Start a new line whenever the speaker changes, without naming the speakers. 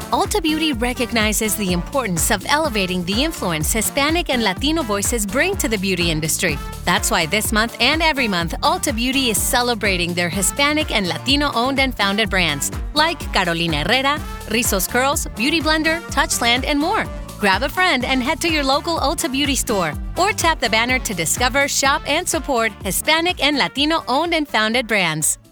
Ulta Beauty recognizes the importance of elevating the influence Hispanic and Latino voices bring to the beauty industry. That's why this month and every month, Ulta Beauty is celebrating their Hispanic and Latino-owned and founded brands, like Carolina Herrera, Rizos Curls, Beauty Blender, Touchland, and more. Grab a friend and head to your local Ulta Beauty store, or tap the banner to discover, shop, and support Hispanic and Latino-owned and founded brands.